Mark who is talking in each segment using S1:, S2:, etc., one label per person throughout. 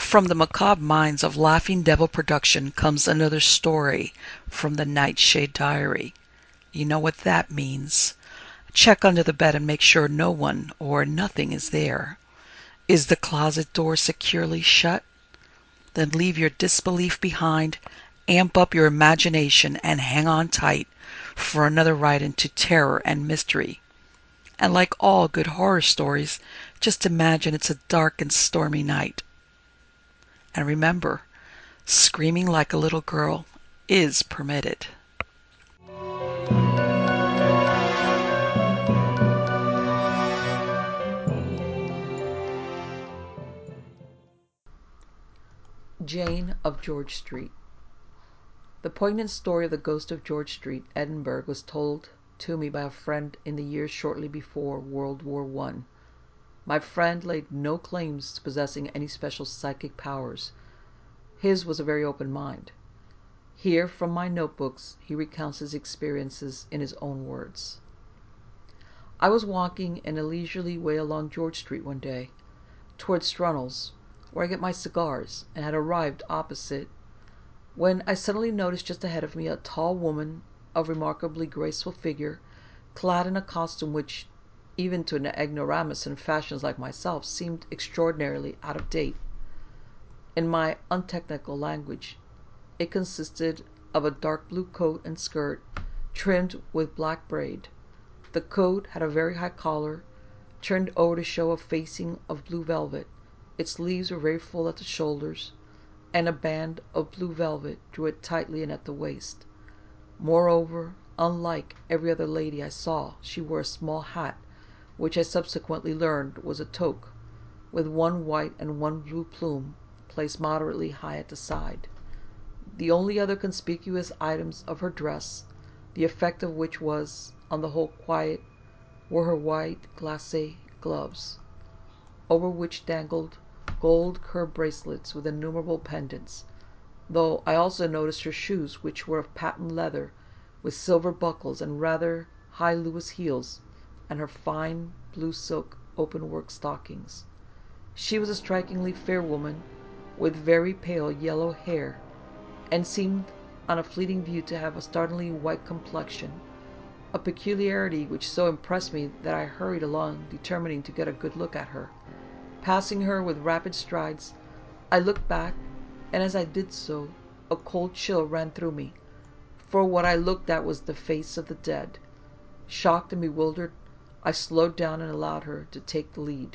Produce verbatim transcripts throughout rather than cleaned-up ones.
S1: From the macabre minds of Laughing Devil Production comes another story from the Nightshade Diary. You know what that means. Check under the bed and make sure no one or nothing is there. Is the closet door securely shut? Then leave your disbelief behind, amp up your imagination, and hang on tight for another ride into terror and mystery. And like all good horror stories, just imagine it's a dark and stormy night. And remember, screaming like a little girl is permitted. Jane of George Street. The poignant story of the ghost of George Street, Edinburgh, was told to me by a friend in the years shortly before World War One. My friend laid no claims to possessing any special psychic powers. His was a very open mind. Here, from my notebooks, he recounts his experiences in his own words. I was walking in a leisurely way along George Street one day, towards Strunnell's, where I get my cigars, and had arrived opposite, when I suddenly noticed just ahead of me a tall woman of remarkably graceful figure, clad in a costume which, even to an ignoramus in fashions like myself, seemed extraordinarily out of date. In my untechnical language, it consisted of a dark blue coat and skirt trimmed with black braid. The coat had a very high collar, turned over to show a facing of blue velvet. Its sleeves were very full at the shoulders, and a band of blue velvet drew it tightly in at the waist. Moreover, unlike every other lady I saw, she wore a small hat, which I subsequently learned was a toque, with one white and one blue plume placed moderately high at the side. The only other conspicuous items of her dress, the effect of which was, on the whole, quiet, were her white glacé gloves, over which dangled gold curb bracelets with innumerable pendants, though I also noticed her shoes, which were of patent leather, with silver buckles and rather high Lewis heels, and her fine blue silk open-work stockings. She was a strikingly fair woman, with very pale yellow hair, and seemed on a fleeting view to have a startlingly white complexion, a peculiarity which so impressed me that I hurried along, determining to get a good look at her. Passing her with rapid strides, I looked back, and as I did so, a cold chill ran through me, for what I looked at was the face of the dead. Shocked and bewildered, I slowed down and allowed her to take the lead.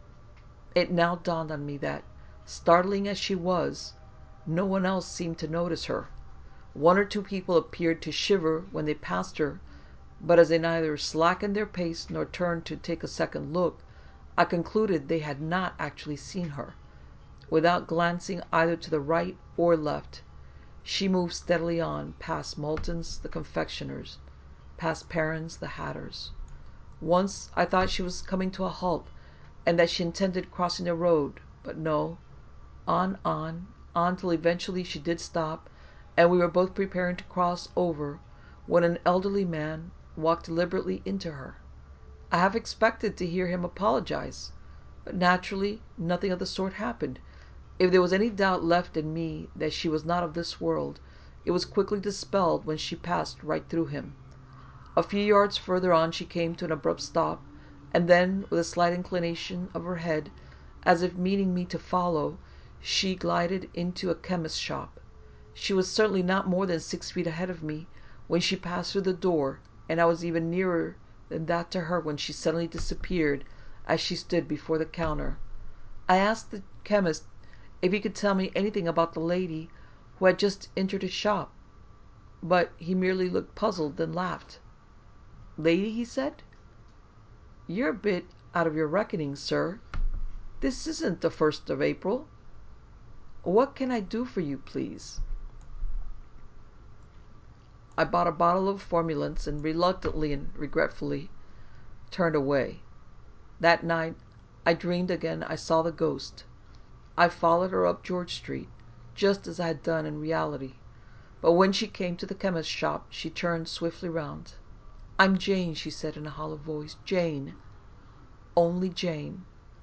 S1: It now dawned on me that, startling as she was, no one else seemed to notice her. One or two people appeared to shiver when they passed her, but as they neither slackened their pace nor turned to take a second look, I concluded they had not actually seen her. Without glancing either to the right or left, she moved steadily on, past Moulton's the confectioner's, past Perrin's the hatter's. Once I thought she was coming to a halt, and that she intended crossing the road, but no, on, on, on, till eventually she did stop, and we were both preparing to cross over, when an elderly man walked deliberately into her. I half expected to hear him apologize, but naturally nothing of the sort happened. If there was any doubt left in me that she was not of this world, it was quickly dispelled when she passed right through him. A few yards further on she came to an abrupt stop, and then, with a slight inclination of her head, as if meaning me to follow, she glided into a chemist's shop. She was certainly not more than six feet ahead of me when she passed through the door, and I was even nearer than that to her when she suddenly disappeared as she stood before the counter. I asked the chemist if he could tell me anything about the lady who had just entered his shop, but he merely looked puzzled and laughed. "Lady?" he said. "You're a bit out of your reckoning, sir. This isn't the first of April. What can I do for you, please?" I bought a bottle of formulants and reluctantly and regretfully turned away. That night I dreamed again I saw the ghost. I followed her up George Street, just as I had done in reality. But when she came to the chemist's shop, she turned swiftly round. "I'm Jane," she said in a hollow voice. "Jane. Only Jane."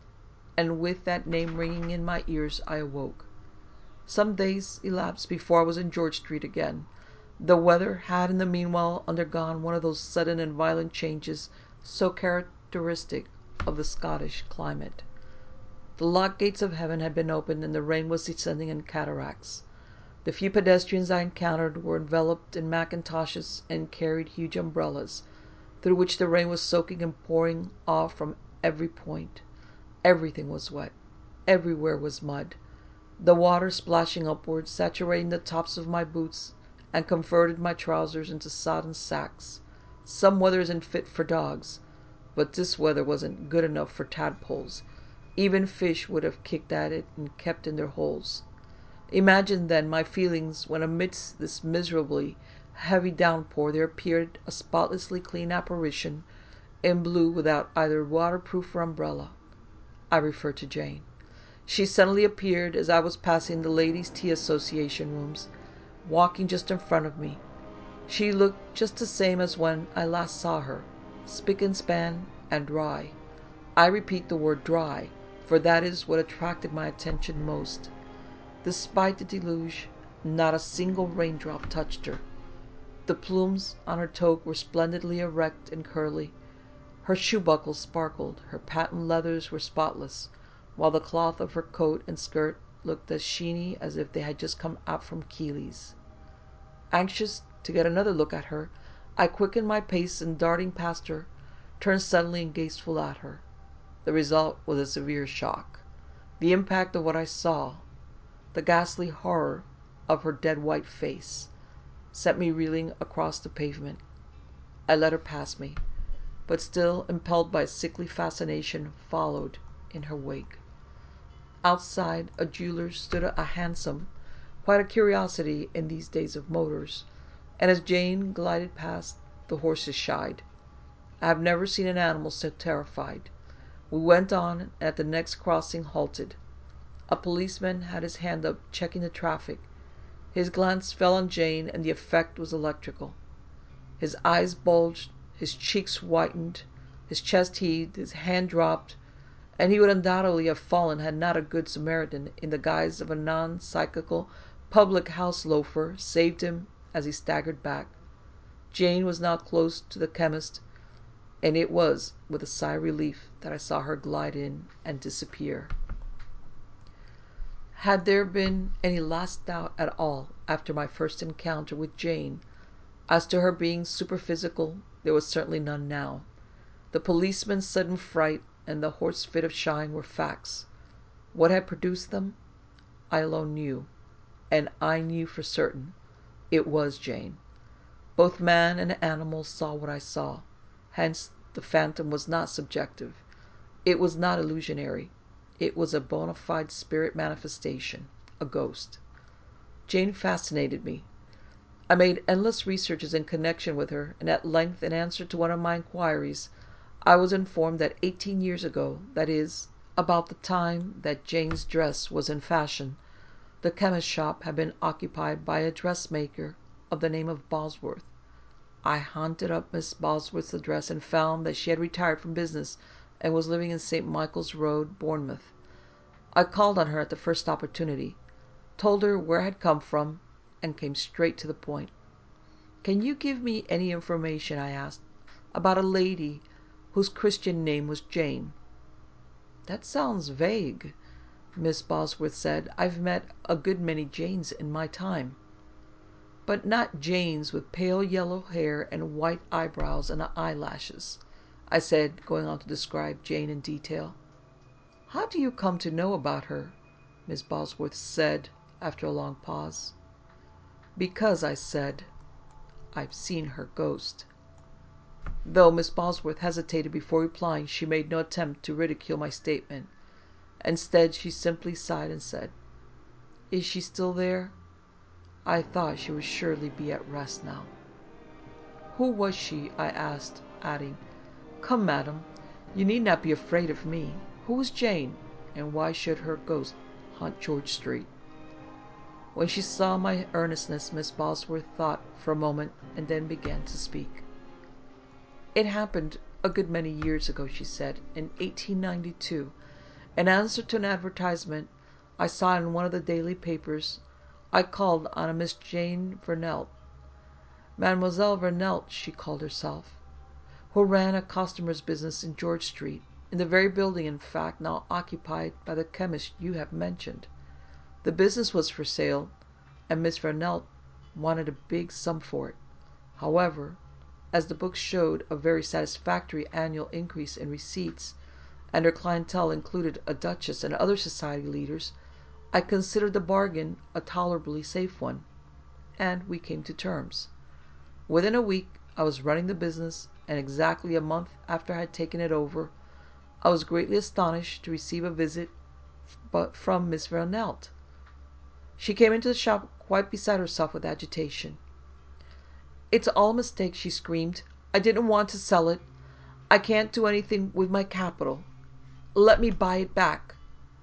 S1: and with that name ringing in my ears, I awoke. Some days elapsed before I was in George Street again. The weather had in the meanwhile undergone one of those sudden and violent changes so characteristic of the Scottish climate. The locked gates of heaven had been opened, and the rain was descending in cataracts. The few pedestrians I encountered were enveloped in mackintoshes and carried huge umbrellas, through which the rain was soaking and pouring off from every point. Everything was wet. Everywhere was mud. The water splashing upwards, saturating the tops of my boots, and converted my trousers into sodden sacks. Some weather isn't fit for dogs, but this weather wasn't good enough for tadpoles. Even fish would have kicked at it and kept in their holes. Imagine, then, my feelings when amidst this miserably heavy downpour there appeared a spotlessly clean apparition in blue without either waterproof or umbrella. I refer to Jane. She suddenly appeared as I was passing the Ladies' Tea Association rooms, walking just in front of me. She looked just the same as when I last saw her, spick and span and dry. I repeat the word dry, for that is what attracted my attention most. Despite the deluge, not a single raindrop touched her. The plumes on her toque were splendidly erect and curly. Her shoe buckles sparkled, her patent leathers were spotless, while the cloth of her coat and skirt looked as sheeny as if they had just come out from Keeley's. Anxious to get another look at her, I quickened my pace and, darting past her, turned suddenly and gazed full at her. The result was a severe shock. The impact of what I saw, the ghastly horror of her dead white face, sent me reeling across the pavement. I let her pass me, but still impelled by a sickly fascination, followed in her wake. Outside a jeweler's stood a hansom, quite a curiosity in these days of motors, and as Jane glided past, the horses shied. I have never seen an animal so terrified. We went on, and at the next crossing halted. A policeman had his hand up, checking the traffic. His glance fell on Jane, and the effect was electrical. His eyes bulged, his cheeks whitened, his chest heaved, his hand dropped, and he would undoubtedly have fallen had not a good Samaritan, in the guise of a non-psychical public-house loafer, saved him as he staggered back. Jane was now close to the chemist, and it was with a sigh of relief that I saw her glide in and disappear. Had there been any last doubt at all after my first encounter with Jane as to her being superphysical, there was certainly none now. The policeman's sudden fright and the horse fit of shying were facts. What had produced them, I alone knew, and I knew for certain it was Jane. Both man and animal saw what I saw. Hence, the phantom was not subjective. It was not illusionary. It was a bona fide spirit manifestation, a ghost. Jane fascinated me. I made endless researches in connection with her, and at length, in answer to one of my inquiries, I was informed that eighteen years ago, that is, about the time that Jane's dress was in fashion, the chemist's shop had been occupied by a dressmaker of the name of Bosworth. I hunted up Miss Bosworth's address and found that she had retired from business and was living in Saint Michael's Road, Bournemouth. I called on her at the first opportunity, told her where I had come from, and came straight to the point. "Can you give me any information," I asked, "about a lady whose Christian name was Jane?" "That sounds vague," Miss Bosworth said. "I've met a good many Janes in my time." "But not Janes with pale yellow hair and white eyebrows and eyelashes," I said, going on to describe Jane in detail. "How do you come to know about her?" Miss Bosworth said after a long pause. "Because," I said, "I've seen her ghost." Though Miss Bosworth hesitated before replying, she made no attempt to ridicule my statement. Instead, she simply sighed and said, "Is she still there?" I thought she would surely be at rest now. "Who was she?" I asked, adding, "Come, madam, you need not be afraid of me. Who was Jane, and why should her ghost haunt George Street?" When she saw my earnestness, Miss Bosworth thought for a moment and then began to speak. "It happened a good many years ago," she said, "in eighteen ninety-two, In answer to an advertisement I saw in one of the daily papers, I called on a Miss Jane Vernelt, Mademoiselle Vernelt she called herself, who ran a costumer's business in George Street, in the very building, in fact, now occupied by the chemist you have mentioned. The business was for sale, and Miss Vernelt wanted a big sum for it. However, as the books showed a very satisfactory annual increase in receipts, and her clientele included a duchess and other society leaders, I considered the bargain a tolerably safe one, and we came to terms. Within a week I was running the business, and exactly a month after I had taken it over, I was greatly astonished to receive a visit from Miss Vernelt. She came into the shop quite beside herself with agitation. "It's all a mistake," she screamed. "I didn't want to sell it. I can't do anything with my capital. Let me buy it back."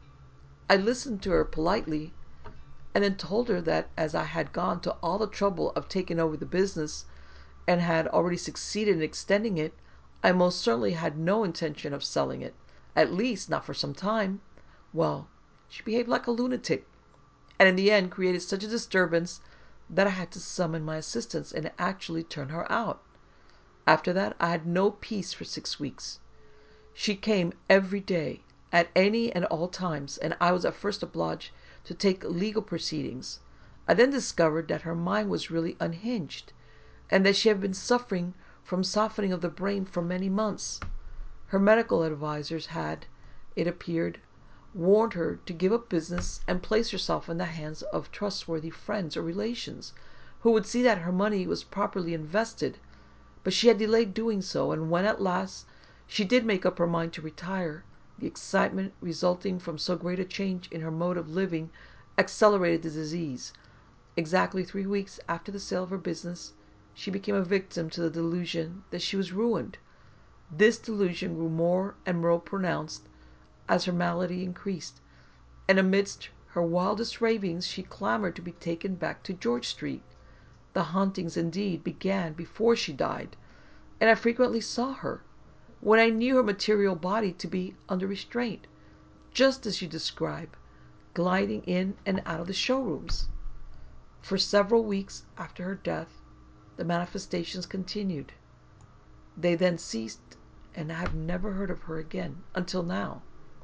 S1: I listened to her politely, and then told her that as I had gone to all the trouble of taking over the business, and had already succeeded in extending it, I most certainly had no intention of selling it, at least not for some time. Well, she behaved like a lunatic, and in the end created such a disturbance that I had to summon my assistants and actually turn her out. After that I had no peace for six weeks. She came every day, at any and all times, and I was at first obliged to take legal proceedings. I then discovered that her mind was really unhinged, and that she had been suffering from softening of the brain for many months. Her medical advisers had, it appeared, warned her to give up business and place herself in the hands of trustworthy friends or relations, who would see that her money was properly invested. But she had delayed doing so, and when at last she did make up her mind to retire, the excitement resulting from so great a change in her mode of living accelerated the disease. Exactly three weeks after the sale of her business, she became a victim to the delusion that she was ruined. This delusion grew more and more pronounced as her malady increased, and amidst her wildest ravings she clamored to be taken back to George Street. The hauntings, indeed, began before she died, and I frequently saw her, when I knew her material body to be under restraint, just as you describe, gliding in and out of the showrooms. For several weeks after her death, the manifestations continued. They then ceased, and I have never heard of her again until now.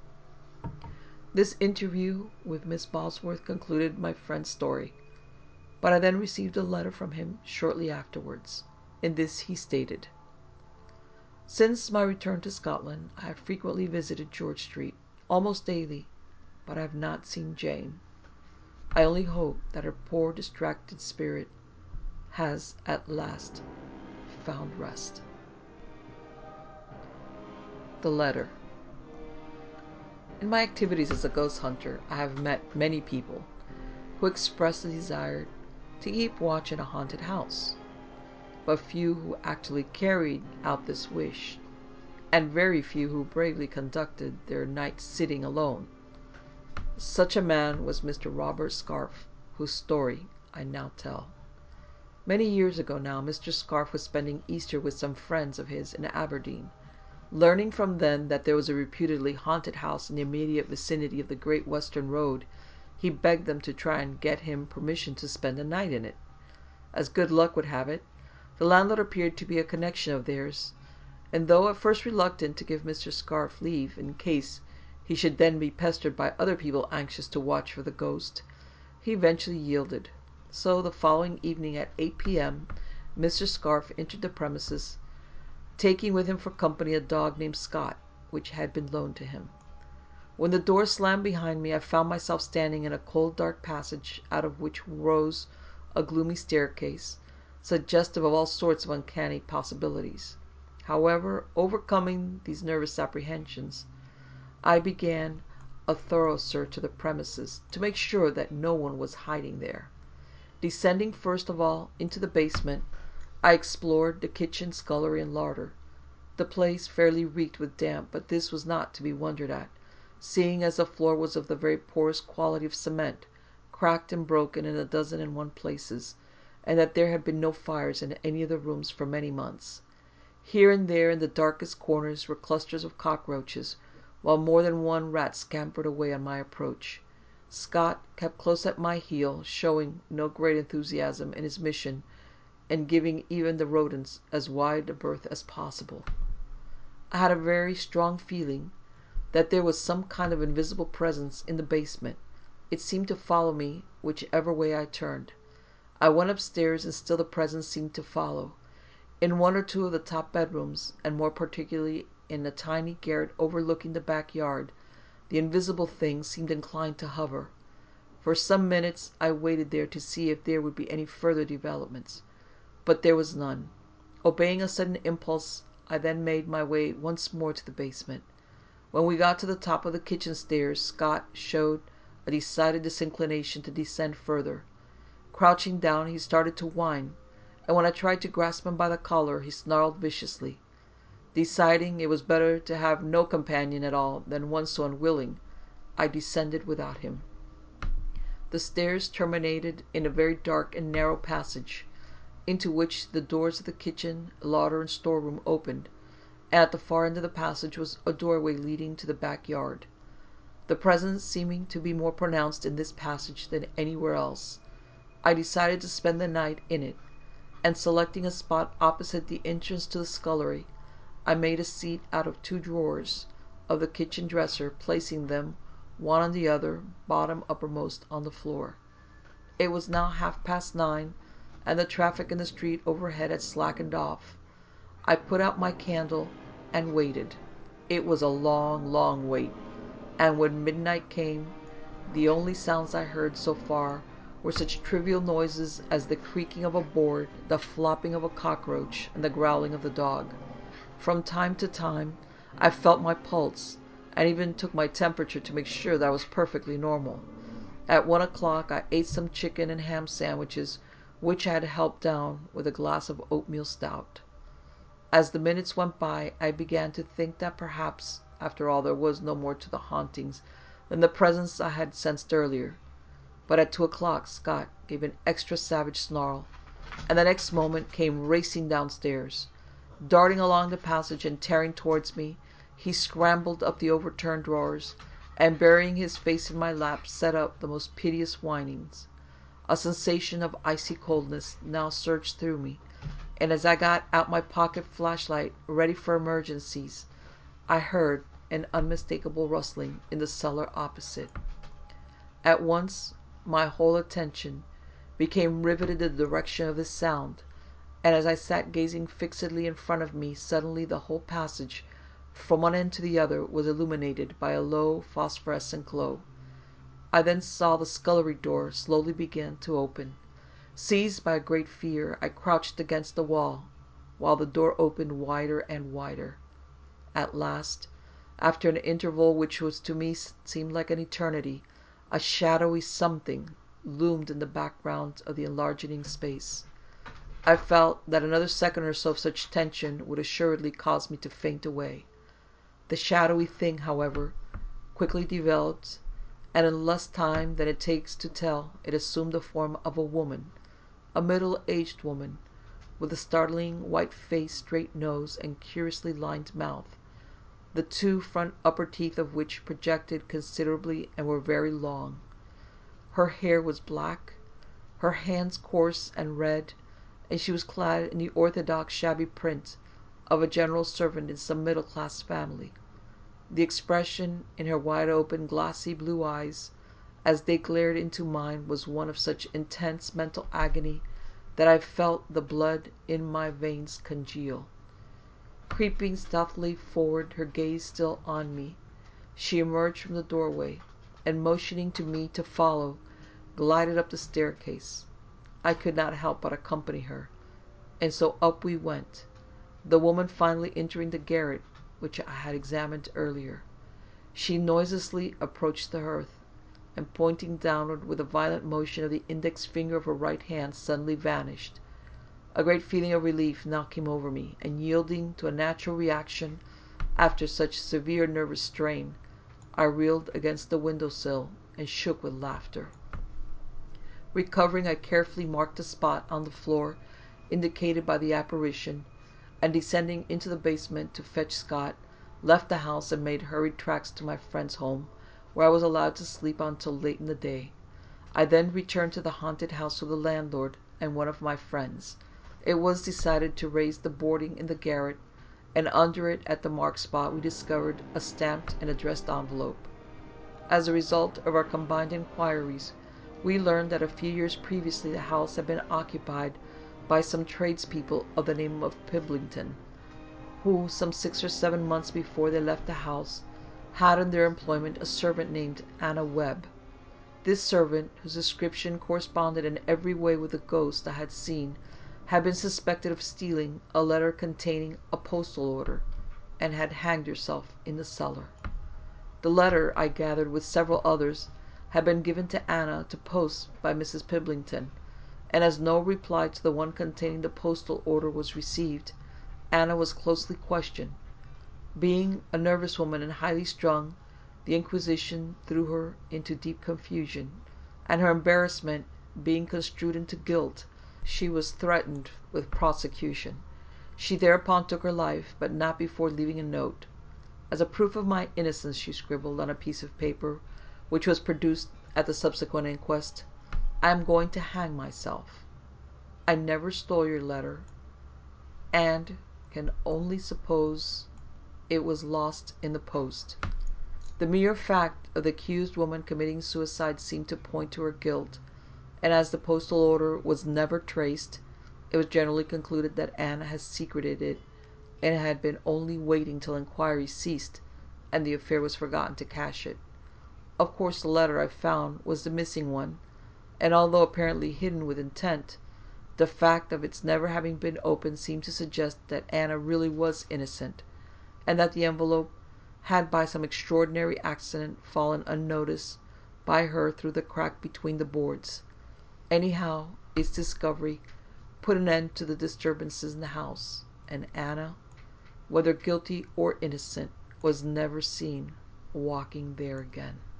S1: This interview with Miss Bosworth concluded my friend's story, but I then received a letter from him shortly afterwards. In this he stated, "Since my return to Scotland, I have frequently visited George Street, almost daily, but I have not seen Jane. I only hope that her poor distracted spirit has at last found rest." The letter. In my activities as a ghost hunter, I have met many people who expressed a desire to keep watch in a haunted house, but few who actually carried out this wish, and very few who bravely conducted their night sitting alone. Such a man was Mister Robert Scarf, whose story I now tell. Many years ago now, Mister Scarf was spending Easter with some friends of his in Aberdeen. Learning from them that there was a reputedly haunted house in the immediate vicinity of the Great Western Road, he begged them to try and get him permission to spend the night in it. As good luck would have it, the landlord appeared to be a connection of theirs, and though at first reluctant to give Mister Scarf leave in case he should then be pestered by other people anxious to watch for the ghost, he eventually yielded. So the following evening at eight p.m. Mister Scarf entered the premises, taking with him for company a dog named Scott, which had been loaned to him. When the door slammed behind me, I found myself standing in a cold dark passage, out of which rose a gloomy staircase, suggestive of all sorts of uncanny possibilities. However, overcoming these nervous apprehensions, I began a thorough search of the premises to make sure that no one was hiding there. Descending first of all into the basement, I explored the kitchen, scullery, and larder. The place fairly reeked with damp, but this was not to be wondered at, seeing as the floor was of the very poorest quality of cement, cracked and broken in a dozen and one places, and that there had been no fires in any of the rooms for many months. Here and there in the darkest corners were clusters of cockroaches, while more than one rat scampered away on my approach. Scott kept close at my heel, showing no great enthusiasm in his mission and giving even the rodents as wide a berth as possible. I had a very strong feeling that there was some kind of invisible presence in the basement. It seemed to follow me whichever way I turned. I went upstairs, and still the presence seemed to follow. In one or two of the top bedrooms, and more particularly in a tiny garret overlooking the backyard, the invisible thing seemed inclined to hover. For some minutes I waited there to see if there would be any further developments, but there was none. Obeying a sudden impulse, I then made my way once more to the basement. When we got to the top of the kitchen stairs, Scott showed a decided disinclination to descend further. Crouching down, he started to whine, and when I tried to grasp him by the collar, he snarled viciously. Deciding it was better to have no companion at all than one so unwilling, I descended without him. The stairs terminated in a very dark and narrow passage, into which the doors of the kitchen, larder, and storeroom opened, and at the far end of the passage was a doorway leading to the backyard. The presence seeming to be more pronounced in this passage than anywhere else, I decided to spend the night in it, and selecting a spot opposite the entrance to the scullery, I made a seat out of two drawers of the kitchen dresser, placing them one on the other, bottom uppermost on the floor. It was now half past nine, and the traffic in the street overhead had slackened off. I put out my candle and waited. It was a long, long wait, and when midnight came, the only sounds I heard so far were such trivial noises as the creaking of a board, the flopping of a cockroach, and the growling of the dog. From time to time, I felt my pulse, and even took my temperature to make sure that I was perfectly normal. At one o'clock, I ate some chicken and ham sandwiches, which I had helped down with a glass of oatmeal stout. As the minutes went by, I began to think that perhaps, after all, there was no more to the hauntings than the presence I had sensed earlier. But at two o'clock, Scott gave an extra savage snarl, and the next moment came racing downstairs. Darting along the passage and tearing towards me, he scrambled up the overturned drawers, and burying his face in my lap, set up the most piteous whinings. A sensation of icy coldness now surged through me, and as I got out my pocket flashlight, ready for emergencies, I heard an unmistakable rustling in the cellar opposite. At once, my whole attention became riveted in the direction of this sound, and as I sat gazing fixedly in front of me, suddenly the whole passage, from one end to the other, was illuminated by a low phosphorescent glow. I then saw the scullery door slowly begin to open. Seized by a great fear, I crouched against the wall, while the door opened wider and wider. At last, after an interval which was to me seemed like an eternity, a shadowy something loomed in the background of the enlarging space. I felt that another second or so of such tension would assuredly cause me to faint away. The shadowy thing, however, quickly developed, and in less time than it takes to tell, it assumed the form of a woman, a middle-aged woman, with a startling white face, straight nose, and curiously lined mouth, the two front upper teeth of which projected considerably and were very long. Her hair was black, her hands coarse and red, and she was clad in the orthodox shabby print of a general servant in some middle-class family. The expression in her wide-open, glassy blue eyes, as they glared into mine, was one of such intense mental agony that I felt the blood in my veins congeal. Creeping stealthily forward, her gaze still on me, she emerged from the doorway, and motioning to me to follow, glided up the staircase. I could not help but accompany her, and so up we went, the woman finally entering the garret which I had examined earlier. She noiselessly approached the hearth, and pointing downward with a violent motion of the index finger of her right hand, suddenly vanished. A great feeling of relief now came over me, and yielding to a natural reaction after such severe nervous strain, I reeled against the window-sill and shook with laughter. Recovering, I carefully marked the spot on the floor indicated by the apparition, and descending into the basement to fetch Scott, left the house, and made hurried tracks to my friend's home, where I was allowed to sleep until late in the day. I then returned to the haunted house of the landlord and one of my friends. It was decided to raise the boarding in the garret, and under it, at the marked spot, we discovered a stamped and addressed envelope. As a result of our combined inquiries, we learned that a few years previously the house had been occupied by some tradespeople of the name of Piblington, who, some six or seven months before they left the house, had in their employment a servant named Anna Webb. This servant, whose description corresponded in every way with the ghost I had seen, had been suspected of stealing a letter containing a postal order, and had hanged herself in the cellar. The letter, I gathered, with several others, had been given to Anna to post by Missus Piblington, and as no reply to the one containing the postal order was received, Anna was closely questioned. Being a nervous woman and highly strung, the inquisition threw her into deep confusion, and her embarrassment being construed into guilt, she was threatened with prosecution. She thereupon took her life, but not before leaving a note. As a proof of my innocence, she scribbled on a piece of paper, which was produced at the subsequent inquest, "I am going to hang myself. I never stole your letter, and can only suppose it was lost in the post." The mere fact of the accused woman committing suicide seemed to point to her guilt, and as the postal order was never traced, it was generally concluded that Anna had secreted it and had been only waiting till inquiry ceased and the affair was forgotten to cash it. Of course, the letter I found was the missing one, and although apparently hidden with intent, the fact of its never having been opened seemed to suggest that Anna really was innocent, and that the envelope had by some extraordinary accident fallen unnoticed by her through the crack between the boards. Anyhow, its discovery put an end to the disturbances in the house, and Anna, whether guilty or innocent, was never seen walking there again.